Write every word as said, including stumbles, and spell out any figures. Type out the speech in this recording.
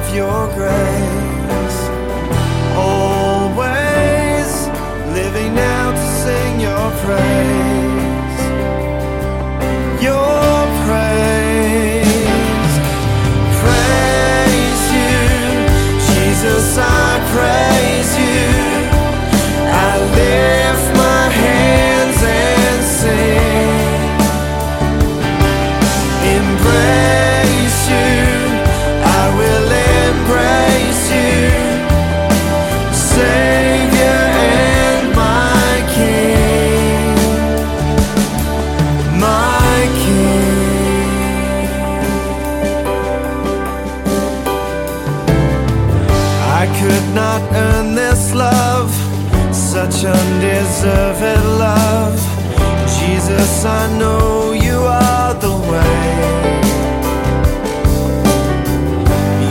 your grace. Always living now to sing your praise. Your praise. Praise you, Jesus, I praise you. I lift my hands and sing. Embrace you, I will embrace you, Savior and my King, my King. I could not earn this love, such undeserved love. Jesus, I know you are the way.